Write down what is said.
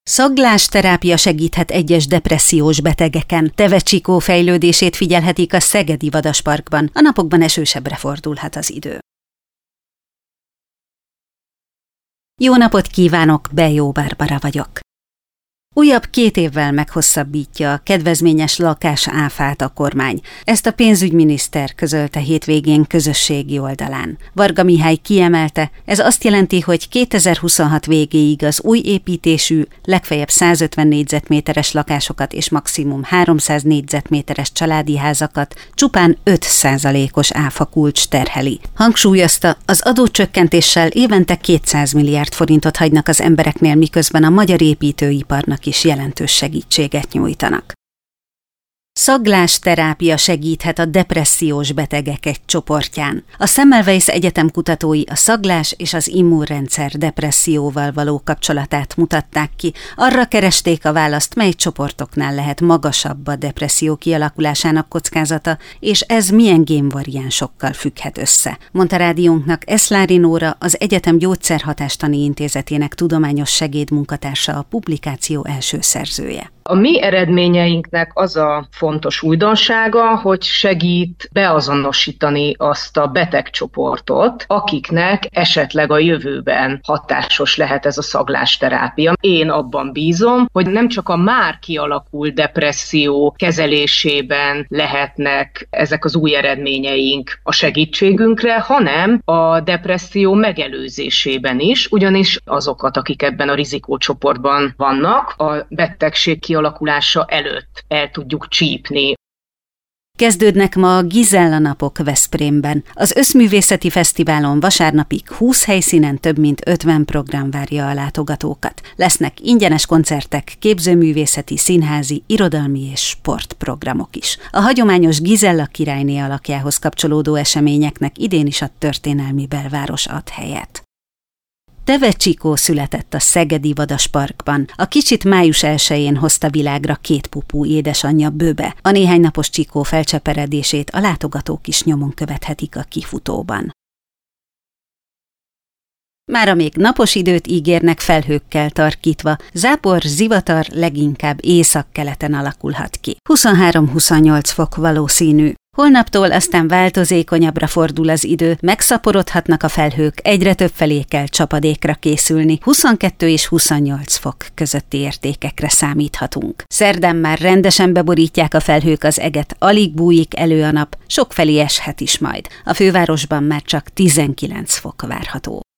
Szaglásterápia segíthet egyes depressziós betegeken. Tevecsikó fejlődését figyelhetik a Szegedi Vadasparkban. A napokban esősebbre fordulhat az idő. Jó napot kívánok, Bejó Bárbara vagyok. Újabb 2 évvel meghosszabbítja a kedvezményes lakásáfát a kormány. Ezt a pénzügyminiszter közölte hétvégén közösségi oldalán. Varga Mihály kiemelte, ez azt jelenti, hogy 2026 végéig az új építésű, legfeljebb 150 négyzetméteres lakásokat és maximum 300 négyzetméteres családi házakat csupán 5%-os áfakulcs terheli. Hangsúlyozta, az adócsökkentéssel évente 200 milliárd forintot hagynak az embereknél, miközben a magyar építőiparnak is jelentős segítséget nyújtanak. Szaglásterápia segíthet a depressziós betegek egy csoportján. A Semmelweis Egyetem kutatói a szaglás és az immunrendszer depresszióval való kapcsolatát mutatták ki. Arra keresték a választ, mely csoportoknál lehet magasabb a depresszió kialakulásának kockázata, és ez milyen génvariánsokkal függhet össze, mondta rádiónknak Eszlári Nóra, az egyetem gyógyszerhatástani intézetének tudományos segédmunkatársa, a publikáció első szerzője. A mi eredményeinknek az a fontos újdonsága, hogy segít beazonosítani azt a betegcsoportot, akiknek esetleg a jövőben hatásos lehet ez a szaglásterápia. Én abban bízom, hogy nem csak a már kialakult depresszió kezelésében lehetnek ezek az új eredményeink a segítségünkre, hanem a depresszió megelőzésében is, ugyanis azokat, akik ebben a rizikócsoportban vannak, a betegség kialakulása előtt el tudjuk csípni. Kezdődnek ma a Gizella napok Veszprémben. Az Összművészeti Fesztiválon vasárnapig 20 helyszínen több mint 50 program várja a látogatókat. Lesznek ingyenes koncertek, képzőművészeti, színházi, irodalmi és sportprogramok is. A hagyományos Gizella királyné alakjához kapcsolódó eseményeknek idén is a történelmi belváros ad helyet. Tevecsikó született a Szegedi Vadasparkban. A kicsit május 1-én hozta világra 2 pupú édesanyja Böbe. A néhány napos csikó felcseperedését a látogatók is nyomon követhetik a kifutóban. Mára még napos időt ígérnek felhőkkel tarkítva, zápor, zivatar leginkább északkeleten alakulhat ki. 23-28 fok valószínű. Holnaptól aztán változékonyabbra fordul az idő, megszaporodhatnak a felhők, egyre több felé kell csapadékra készülni, 22 és 28 fok közötti értékekre számíthatunk. Szerdán már rendesen beborítják a felhők az eget, alig bújik elő a nap, sokfelé eshet is majd. A fővárosban már csak 19 fok várható.